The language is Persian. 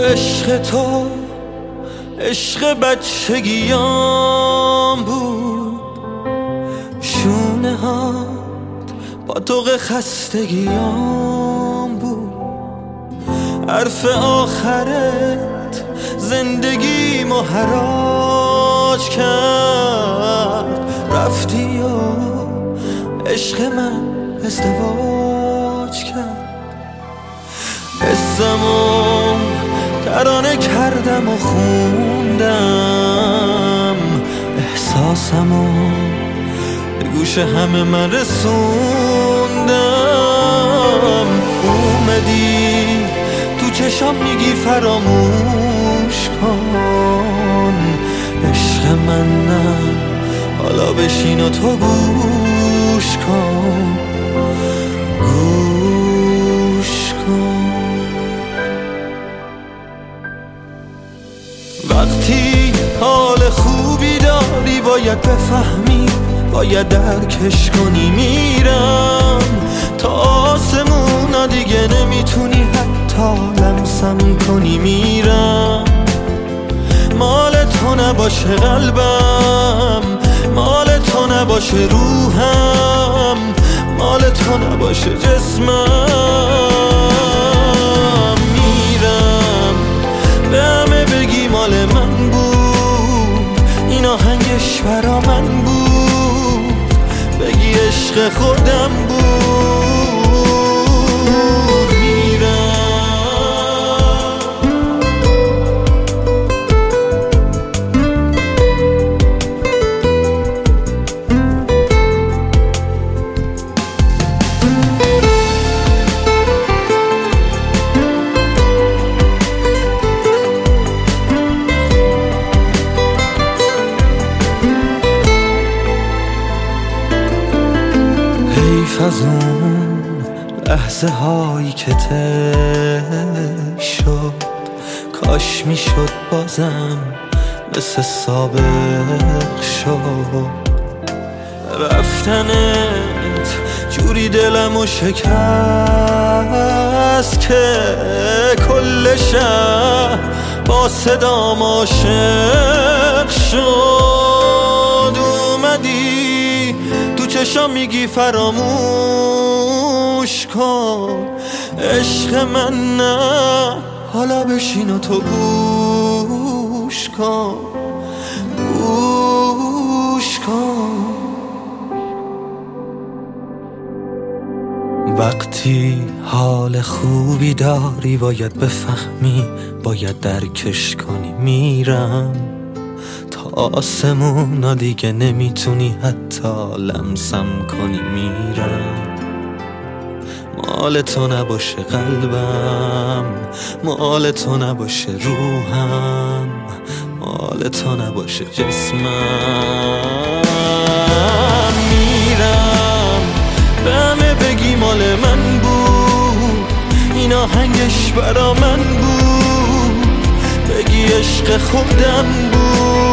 عشق تو عشق بچگیام بود، شونه هات پاتوق خستگیام بود، حرف آخرت زندگیمو حراج کرد، رفتی و عشق من ازدواج کرد. حسمو ترانه کردم و خوندم، احساسمو به گوش همه من رسوندم. اومدی تو چشام میگی فراموش کن، عشق من نه حالا بشین و تو گوش کن، گوش کن. وقتی حال خوبی داری باید بفهمی، باید درکش کنی. میرم تا آسمونا دیگه نمیتونی حتی لمسم کنی. میرم مال تو نباشه قلبم، مال تو نباشه روحم، مال تو نباشه جسمم. میرم به همه بگی مال من بود، این آهنگش برا من بود، بگی عشق خودم بود. از اون لحظه هایی که ته شد، کاش میشد بازم مثل سابق شد. رفتنت جوری دلمو شکست که کل شهر با صدام عاشق شد. اومدی تو چشام میگی فراموش کن، عشق من نه حالا بشین و تو گوش کن، گوش کن. وقتی حال خوبی داری باید بفهمی، باید درکش کنی. میرم تا آسمونا دیگه نمیتونی حتی لمسم کنی. میرم مال تو نباشه قلبم، مال تو نباشه روحم، مال تو نباشه جسمم. میرم به همه بگی مال من بود، این آهنگش برا من بود، بگی عشق خودم بود.